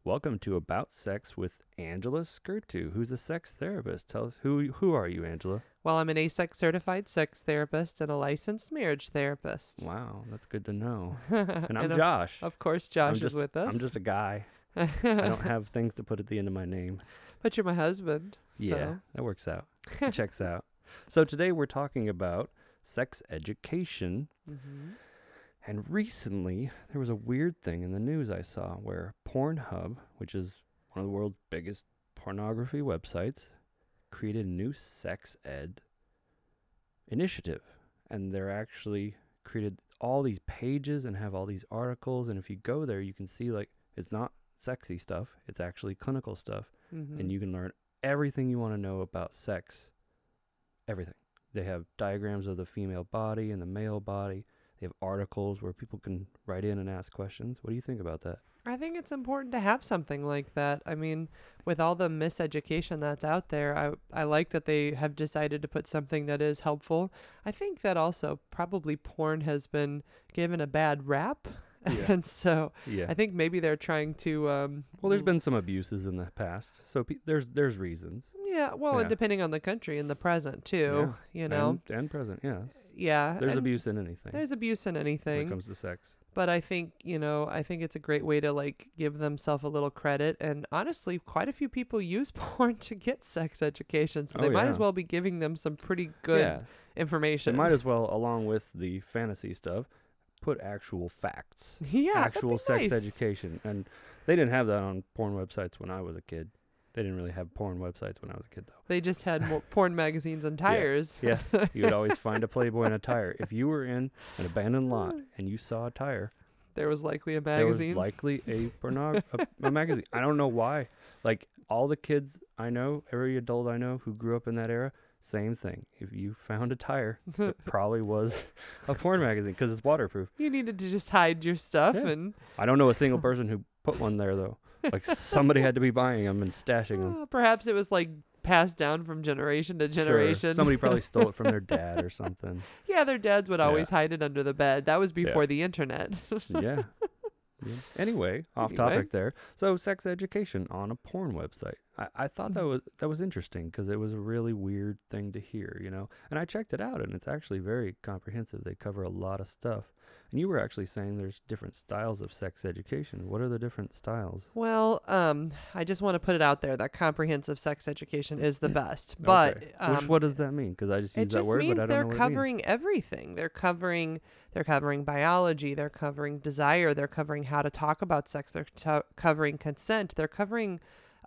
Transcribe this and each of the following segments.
Welcome to About Sex with Angela Skirtu, who's a sex therapist. Tell us, who are you, Angela? Well, I'm an ASEX certified sex therapist and a licensed marriage therapist. Wow, that's good to know. And And I'm Josh. of course, Josh is with I'm us. just a guy. I don't have things to put at the end of my name. But you're my husband. Yeah, that works out. It checks out. So today we're talking about sex education. Mm-hmm. And recently, there was a weird thing in the news I saw where Pornhub, which is one of the world's biggest pornography websites, created a new sex ed initiative. And they're actually created all these pages and have all these articles. And if you go there, you can see, like, it's not sexy stuff. It's actually clinical stuff. Mm-hmm. And you can learn everything you want to know about sex. Everything. They have diagrams of the female body and the male body. They have articles where people can write in and ask questions. What do you think about that? I think it's important to have something like that. I mean, with all the miseducation that's out there, I like that they have decided to put something that is helpful. I think that also probably porn has been given a bad rap. Yeah. And so Yeah. I think maybe they're trying to... Well, there's been some abuses in the past, so there's reasons. Yeah, well, Yeah. and depending on the country and the present too, you know. And present, yes. Yeah. There's and abuse in anything. There's abuse in when it anything. comes to sex. But I think, I think it's a great way to like give themselves a little credit. And honestly, quite a few people use porn to get sex education. So they might as well be giving them some pretty good information. They might as well, along with the fantasy stuff, put actual facts. Yeah, actual sex nice. education. And they didn't have that on porn websites when I was a kid. They didn't really have porn websites when I was a kid, though. They just had porn magazines and tires. Yeah, you would always find a Playboy and a tire. If you were in an abandoned lot and you saw a tire, there was likely a there was magazine. likely a magazine. I don't know why. Like, all the kids I know, every adult I know who grew up in that era, same thing. If you found a tire, it probably was a porn magazine because it's waterproof. You needed to just hide your stuff. Yeah. And I don't know a single person who put one there, though. Like, somebody had to be buying them and stashing them. Perhaps it was like passed down from generation to generation. Sure. Somebody probably stole it from their dad or something. Yeah, their dads would always hide it under the bed. That was before the internet. Yeah. Anyway, off topic there. So, sex education on a porn website. I thought that was interesting because it was a really weird thing to hear, you know. And I checked it out, and it's actually very comprehensive. They cover a lot of stuff. And you were actually saying there's different styles of sex education. What are the different styles? Well, I just want to put it out there that comprehensive sex education is the best. But okay. What does that mean? Because I just use that word, but I don't know what it means. It just means they're covering everything. They're covering biology. They're covering desire. They're covering how to talk about sex. They're covering consent. They're covering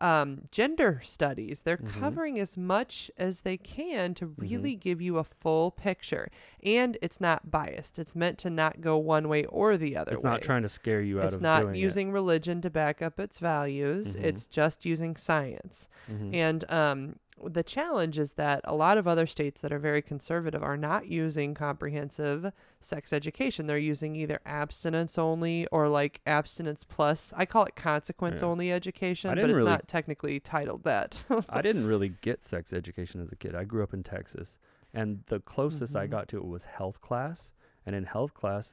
gender studies. They're covering as much as they can to really give you a full picture. And it's not biased. It's meant to not go one way or the other way. It's not trying to scare you out of doing it. It's not using religion to back up its values. It's just using science. And the challenge is that a lot of other states that are very conservative are not using comprehensive sex education. They're using either abstinence only or like abstinence plus. I call it consequence only education, but it's not technically titled that. I didn't really get sex education as a kid. I grew up in Texas, and the closest I got to it was health class. And in health class,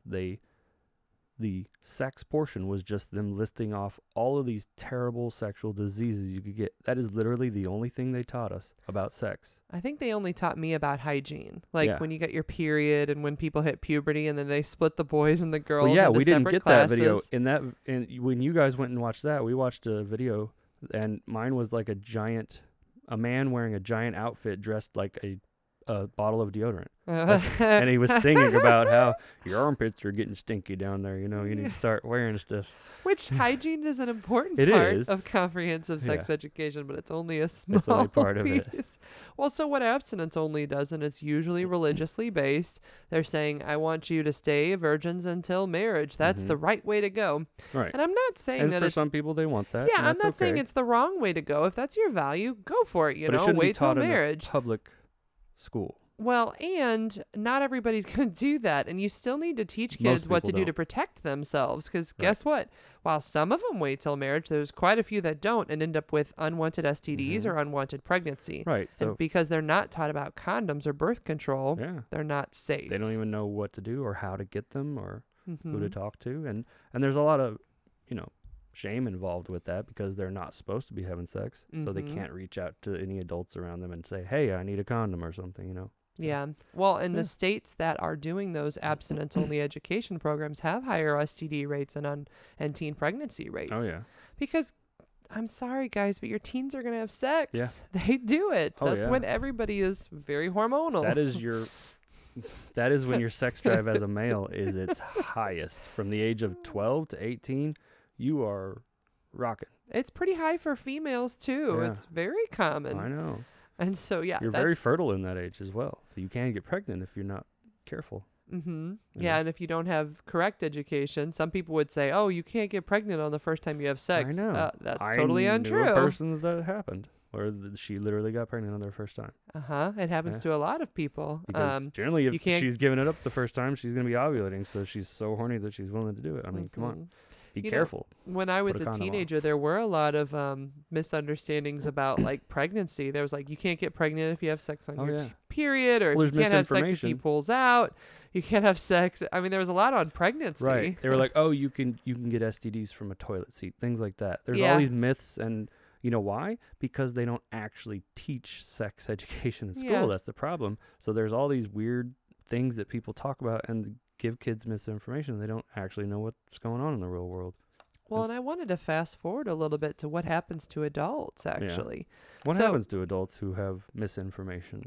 the sex portion was just them listing off all of these terrible sexual diseases you could get. That is literally the only thing they taught us about sex. I think they only taught me about hygiene. Like when you get your period and when people hit puberty and then they split the boys and the girls into we didn't get classes. that video. When you guys went and watched that, we watched a video, and mine was like a man wearing a giant outfit dressed like a bottle of deodorant. And he was singing about how your armpits are getting stinky down there. You know, you need to start wearing stuff. Which hygiene is an important part of comprehensive sex education, but it's only a small part piece. Of it. Well, so what abstinence only does, and it's usually religiously based, they're saying, I want you to stay virgins until marriage. That's the right way to go. Right. And I'm not saying that for some people they want that. Yeah, I'm not saying it's the wrong way to go. If that's your value, go for it. Wait till marriage. In a public school. Well, and not everybody's going to do that. And you still need to teach kids what to do to protect themselves. Because guess what? While some of them wait till marriage, there's quite a few that don't and end up with unwanted STDs or unwanted pregnancy. Right. So and because they're not taught about condoms or birth control, they're not safe. They don't even know what to do or how to get them or who to talk to. And there's a lot of, shame involved with that because they're not supposed to be having sex. So they Mhm. can't reach out to any adults around them and say, hey, I need a condom or something, So, Yeah. Well, in yeah. the states that are doing those abstinence-only education programs have higher STD rates and teen pregnancy rates. Oh, yeah. Because I'm sorry, guys, but your teens are going to have sex. Yeah. They do it. Oh, That's yeah. when everybody is very hormonal. That is when your sex drive as a male is its highest. From the age of 12 to 18, you are rocking. It's pretty high for females, too. Yeah. It's very common. I know. And so, yeah. You're very fertile in that age as well. So you can get pregnant if you're not careful. Mm-hmm. Yeah. Yeah, and if you don't have correct education, some people would say, "Oh, you can't get pregnant on the first time you have sex." I know. That's totally untrue. I knew a person that happened, where she literally got pregnant on their first time. It happens to a lot of people. Because generally, if can't- she's giving it up the first time, she's going to be ovulating. So she's so horny that she's willing to do it. I mean, come on. Be careful. When I was Put a a condom on. teenager, there were a lot of misunderstandings about like pregnancy. There was like, you can't get pregnant if you have sex on your period, or Well, you there's can't have sex if he misinformation. pulls out. You can't have sex. I mean, there was a lot on pregnancy. Right. They were like, oh, you can get STDs from a toilet seat, things like that. There's Yeah. all these myths, and you know why? Because they don't actually teach sex education in school. Yeah. That's the problem. So there's all these weird things that people talk about and give kids misinformation. They don't actually know what's going on in the real world. Well, and I wanted to fast forward a little bit to what happens to adults, actually. What So- happens to adults who have misinformation?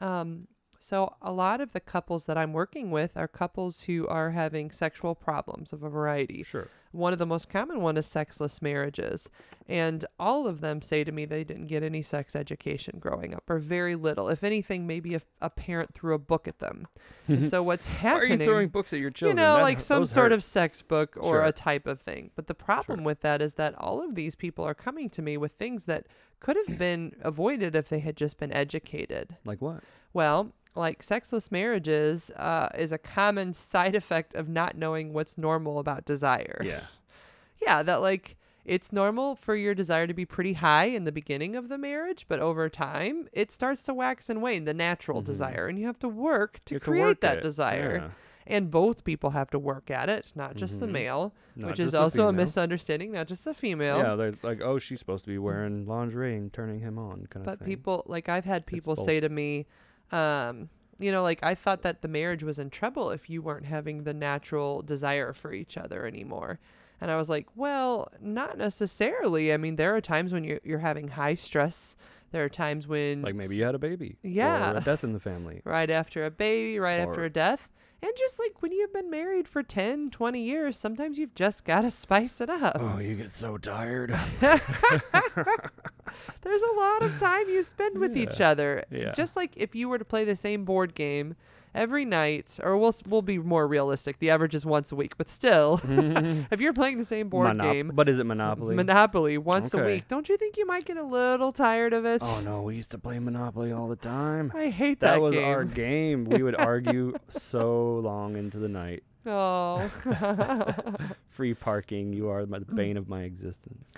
So a lot of the couples that I'm working with are couples who are having sexual problems of a variety. Sure. One of the most common one is sexless marriages. And all of them say to me they didn't get any sex education growing up, or very little. If anything, maybe a parent threw a book at them. And so what's Why are happening... you throwing books at your children? like some sort of sex book or Sure. a type of thing. But the problem with that is that all of these people are coming to me with things that could have been avoided if they had just been educated. Like what? Well, like sexless marriages is a common side effect of not knowing what's normal about desire. Yeah. Yeah, that like it's normal for your desire to be pretty high in the beginning of the marriage, but over time it starts to wax and wane, the natural desire, and you have to work to You have to create work that it. desire. Yeah. And both people have to work at it, not just the male, Not which just is the also a female. misunderstanding, not just the female. Yeah, they're like, oh, she's supposed to be wearing lingerie and turning him on, kind of But thing. people, like I've had people both. say to me, like I thought that the marriage was in trouble if you weren't having the natural desire for each other anymore. And I was like, well, not necessarily. I mean, there are times when you're having high stress. There are times when... Like maybe you had a baby. Yeah. Or a death in the family. Right after a baby, right Or- after a death. And just like when you've been married for 10, 20 years, sometimes you've just got to spice it up. Oh, you get so tired. There's a lot of time you spend with each other. Yeah. Just like if you were to play the same board game every night, or we'll be more realistic. The average is once a week, but still, if you're playing the same board game, But is it Monopoly? Monopoly once a Okay. week, don't you think you might get a little tired of it? Oh, no, we used to play Monopoly all the time. I hate that That was game. our game. We would argue so long into the night. Oh. Free parking. You are the bane of my existence.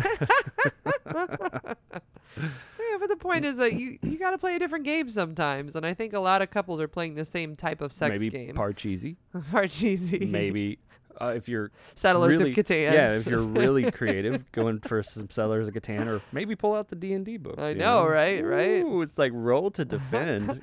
Yeah, but the point is that you got to play a different game sometimes, and I think a lot of couples are playing the same type of sex Maybe game. Parcheesi. Parcheesi. Maybe if you're Settlers really, of Catan. Yeah, if you're really creative, going for some Settlers of Catan, or maybe pull out the D&D books. I you know, right? Ooh, it's like roll to defend.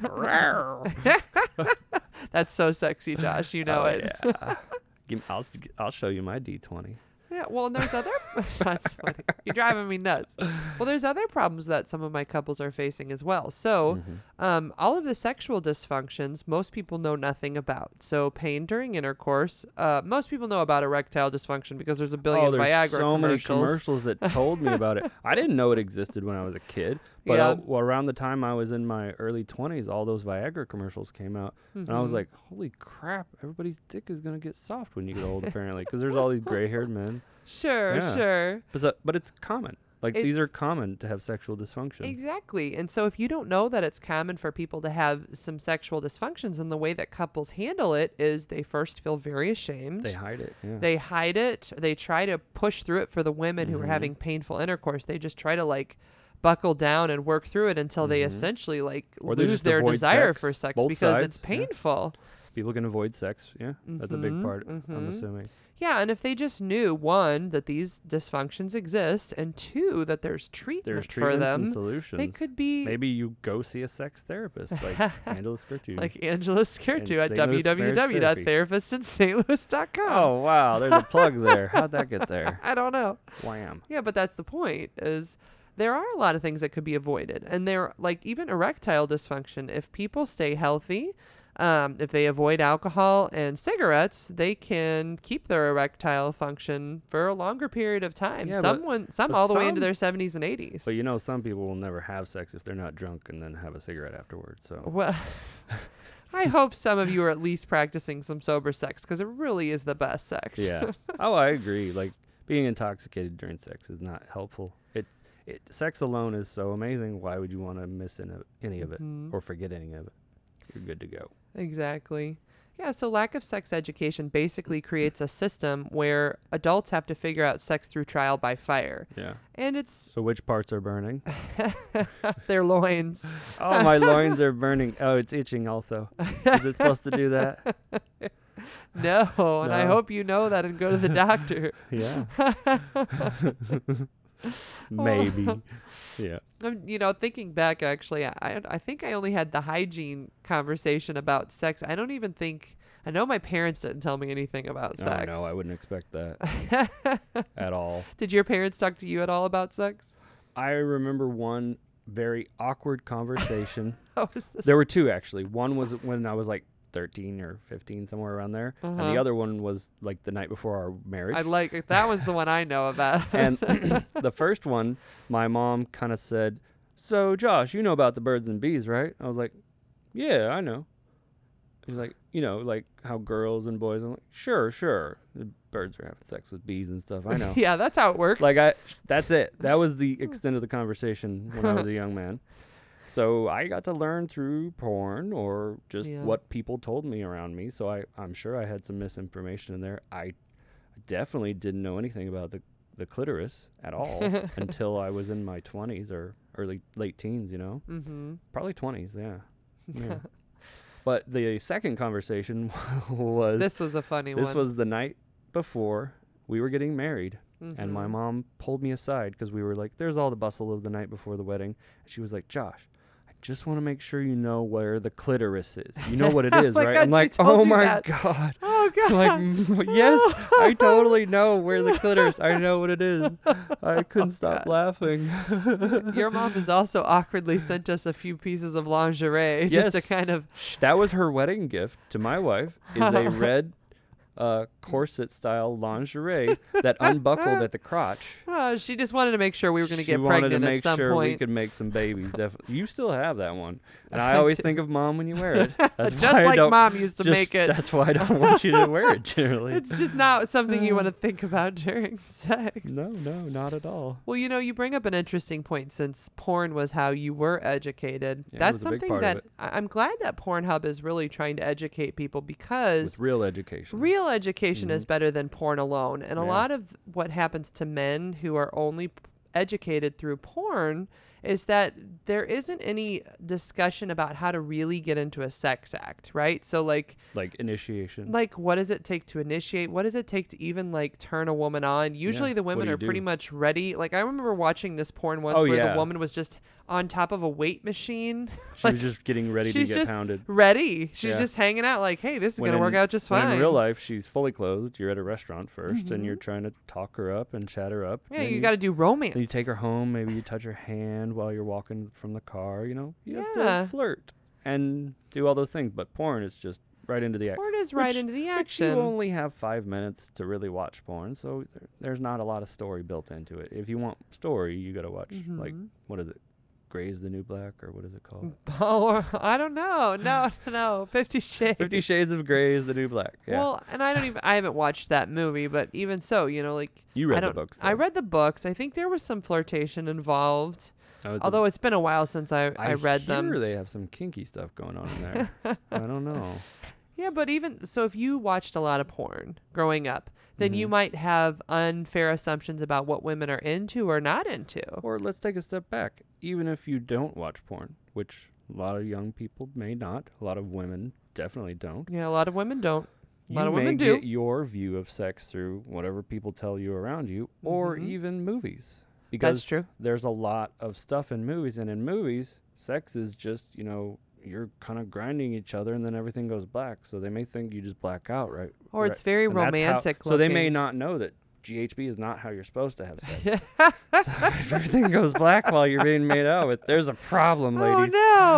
That's so sexy, Josh. You know Oh, it. Yeah. I'll show you my D20. Yeah, well, and there's other... That's funny. You're driving me nuts. Well, there's other problems that some of my couples are facing as well. So, all of the sexual dysfunctions, most people know nothing about. So, pain during intercourse. Most people know about erectile dysfunction because there's a billion there's Viagra so many commercials. commercials that told me about it. I didn't know it existed when I was a kid. But Yeah. around the time I was in my early 20s, all those Viagra commercials came out. And I was like, holy crap, everybody's dick is going to get soft when you get old, apparently. Because there's all these gray-haired men. Sure, Yeah. sure. But it's common. Like, these are It's- common to have sexual dysfunction. Exactly. And so if you don't know that it's common for people to have some sexual dysfunctions, and the way that couples handle it is they first feel very ashamed. They hide it. Yeah. They hide it. They try to push through it for the women who are having painful intercourse. They just try to like buckle down and work through it until they essentially like Or they lose just their avoid desire sex. for sex Both because sides, it's yeah. painful. People can avoid sex. Yeah. That's a big part, I'm assuming. Yeah, and if they just knew, one, that these dysfunctions exist, and two, that there's treatment There's for treatments and them, solutions. they could be Maybe you go see a sex therapist like Angela Skirtu. like Angela Skirtu at St. Louis Marriage Therapy. www.therapistsinstlouis.com. Oh, wow. There's a plug there. How'd that get there? I don't know. Wham. Yeah, but that's the point, is there are a lot of things that could be avoided. And they're like even erectile dysfunction. If people stay healthy, if they avoid alcohol and cigarettes, they can keep their erectile function for a longer period of time. Yeah, Some but all the way into some- their 70s and 80s. But you know, some people will never have sex if they're not drunk and then have a cigarette afterwards. So Well, I hope some of you are at least practicing some sober sex, because it really is the best sex. yeah. Oh, I agree. Like being intoxicated during sex is not helpful. Sex alone is so amazing. Why would you want to miss any of it Mhm. or forget any of it? You're good to go. Exactly. Yeah, so lack of sex education basically creates a system where adults have to figure out sex through trial by fire. Yeah. And it's So which parts are burning? their loins. Oh, my loins are burning. Oh, it's itching also. Is it supposed to do that? No, and I No. hope you know that and go to the doctor. Yeah. Maybe. Yeah. Thinking back, actually, I think I only had the hygiene conversation about sex. I don't even think, I know my parents didn't tell me anything about sex. Oh, no, I wouldn't expect that at all. Did your parents talk to you at all about sex? I remember one very awkward conversation. How was this? There were two, actually. One was when I was like 13 or 15, somewhere around there. And Uh-huh. the other one was like the night before our marriage. That one's the one I know about. And the first one, my mom kind of said, "So, Josh, you know about the birds and bees, right?" I was like, "Yeah, I know." He's like, like how girls and boys. I'm like, sure. The birds are having sex with bees and stuff. I know. Yeah, that's how it works. That's it. That was the extent of the conversation when I was a young man. So I got to learn through porn or just Yeah. what people told me around me. So I'm sure I had some misinformation in there. I definitely didn't know anything about the clitoris at all until I was in my 20s or late teens, Mm-hmm. Probably 20s, yeah. But the second conversation was This was a funny one. this was the night before we were getting married. And my Mhm. mom pulled me aside because we were like, there's all the bustle of the night before the wedding. And she was like, "Josh, I just want to make sure you know where the clitoris is. You know what it is, my right?" God, I'm she like, told "Oh you my that." God." Oh, God. Like, yes, I totally know where the clitoris. I know what it is. I couldn't stop God. laughing. Your mom has also awkwardly sent us a few pieces of lingerie just to Yes. kind of. That was her wedding gift to my wife, is a red corset style lingerie that unbuckled at the crotch. She just wanted to make sure we were going to She get wanted to pregnant make at some sure we point. could make some babies. Definitely, you still have that one, and I I always do. think of Mom when you wear it. That's Just why I like don't, Mom used to just- make it. That's why I don't want you to wear it generally. It's just not something you want to think about during sex. No, not at all. Well, you bring up an interesting point, since porn was how you were educated. Yeah, it That's was a big something part of that it. I'm glad that Pornhub is really trying to educate people, because With real education. real education is Mhm. better than porn alone. And a Yeah. lot of what happens to men who are only educated through porn is that there isn't any discussion about how to really get into a sex act, right? So like initiation. what does it take to initiate? What does it take to even turn a woman on? Usually the what women do you are pretty do? much ready. Like I remember watching this porn once Oh, where the yeah. woman was just on top of a weight machine, She was just getting ready to she's get just pounded. ready. She's Yeah. just hanging out like, hey, this is When going to work in- out just When fine. in real life, she's fully clothed. You're at a restaurant 1st, and you're Mhm. trying to talk her up and chat her up. Yeah, and you got to do romance. Then you take her home. Maybe you touch her hand while you're walking from the car. You have Yeah. to flirt and do all those things. But porn is just right into the act. Porn is right which- into the But you action. only have 5 minutes to really watch porn, so there's not a lot of story built into it. If you want story, you got to watch like Mhm. what is it, Grey's the New Black, or what is it called? Oh, I don't know. No. 50 Shades. 50 Shades of Grey is the New Black. Yeah, Well, and I haven't watched that movie, but even so, you read I the don't. books. I though. read the books. I think there was some flirtation involved. I was a- Although it's been a while since I read hear them. they have some kinky stuff going on in there. I don't know. Yeah, but even so, if you watched a lot of porn growing up, then you Mhm. might have unfair assumptions about what women are into or not into. Or let's take a step back. Even if you don't watch porn, which a lot of young people may not, a lot of women definitely don't. Yeah, a lot of women don't. A lot of may women do. get your view of sex through whatever people tell you around you, or Mhm. even movies. Because That's true. there's a lot of stuff in movies, and in movies, sex is just, you're kind of grinding each other, and then everything goes black. So they may think you just black out, right? Or it's very And that's how- romantic So they may looking. not know that GHB is not how you're supposed to have sex. So if everything goes black while you're being made out with, there's a problem, ladies.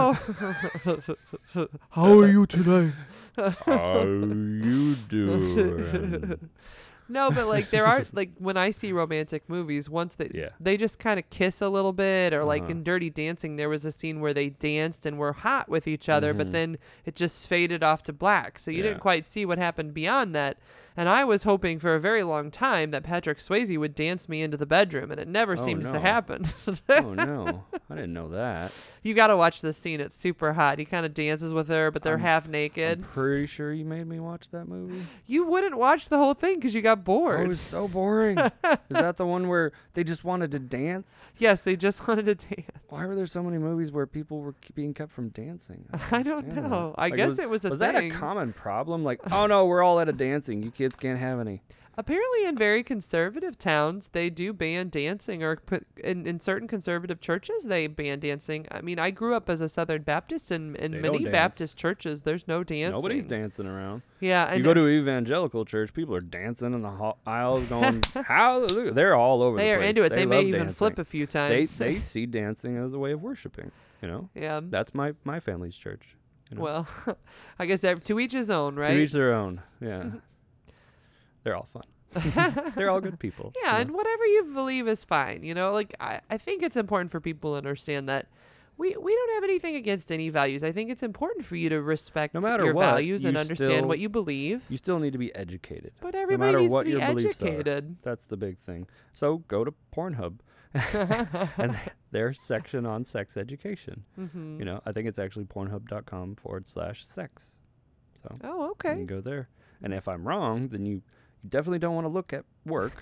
Oh no. How are you today? How you doing? No, but like there are like when I see romantic movies, once Yeah. they just kind of kiss a little bit, or like Uh-huh. in Dirty Dancing, there was a scene where they danced and were hot with each other, but Mhm. then it just faded off to black, so you Yeah. didn't quite see what happened beyond that. And I was hoping for a very long time that Patrick Swayze would dance me into the bedroom, and it never Oh, seems to no. happen. Oh no, I didn't know that. You got to watch this scene; it's super hot. He kind of dances with her, but they're I'm- half I'm naked. pretty sure you made me watch that movie. You wouldn't watch the whole thing because you got Oh, bored. it was so boring. Is that the one where they just wanted to dance? Yes, they just wanted to dance. Why were there so many movies where people were being kept from dancing? I don't understand know. that. I Like, guess it was a was thing. that a common problem? Like, oh no, we're all out of dancing. You kids can't have any. Apparently, in very conservative towns, they do ban dancing, or put in certain conservative churches, they ban dancing. I mean, I grew up as a Southern Baptist, and in They many don't dance. Baptist churches, there's no dancing. Nobody's dancing around. Yeah, and You go to an evangelical church, people are dancing in the aisles, going, "Hallelujah!" They're all over they the are place. into it. They may love even dancing. flip a few They times. they see dancing as a way of worshiping. Yeah. That's my family's church. Well, I guess to each his own, right? To each their own. Yeah. They're all fun. They're all good people. Yeah, you and know? whatever you believe is fine. Like I think it's important for people to understand that we don't have anything against any values. I think it's important for you to respect No matter your what, values and you understand still- what you believe. You still need to be educated. But no everybody matter needs what to be your beliefs are. educated. That's the big thing. So go to Pornhub and their section on sex education. Mm-hmm. I think it's actually pornhub.com/sex. So Oh, you okay. can go there. And if I'm wrong, then you definitely don't want to look at work.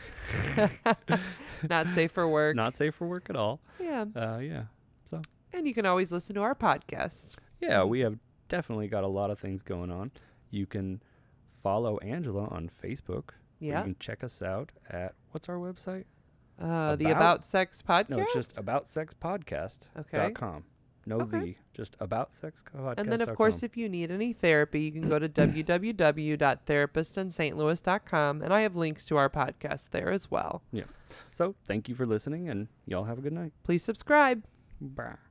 Not safe for work. Not safe for work at all. Yeah. Yeah. And you can always listen to our podcast. Yeah, we have definitely got a lot of things going on. You can follow Angela on Facebook. Or Yeah. you can check us out at, what's our website? The About Sex podcast. No, it's just aboutsexpodcast.com. No Okay. V, just aboutsexpodcast.com. And then, of course, if you need any therapy, you can go to www.therapistinstlouis.com, and I have links to our podcast there as well. So thank you for listening, and y'all have a good night. Please subscribe. Bye.